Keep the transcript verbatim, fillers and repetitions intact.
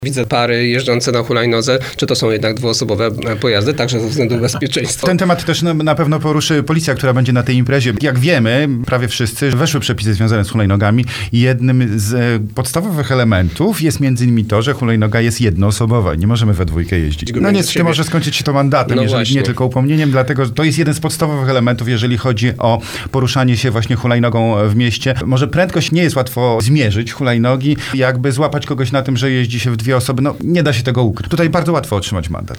Widzę pary jeżdżące na hulajnodze, czy to są jednak dwuosobowe pojazdy, także ze względu bezpieczeństwa. Ten temat też na pewno poruszy policja, która będzie na tej imprezie. Jak wiemy, prawie wszyscy weszły przepisy związane z hulajnogami i jednym z podstawowych elementów jest między innymi to, że hulajnoga jest jednoosobowa. Nie możemy we dwójkę jeździć. No niestety może skończyć się to mandatem, no jeżeli właśnie. nie tylko upomnieniem, dlatego że to jest jeden z podstawowych elementów, jeżeli chodzi o poruszanie się właśnie hulajnogą w mieście. Może prędkość nie jest łatwo zmierzyć hulajnogi, jakby złapać kogoś na tym, że jeździ się w dwie osoby, no nie da się tego ukryć. Tutaj bardzo łatwo otrzymać mandat.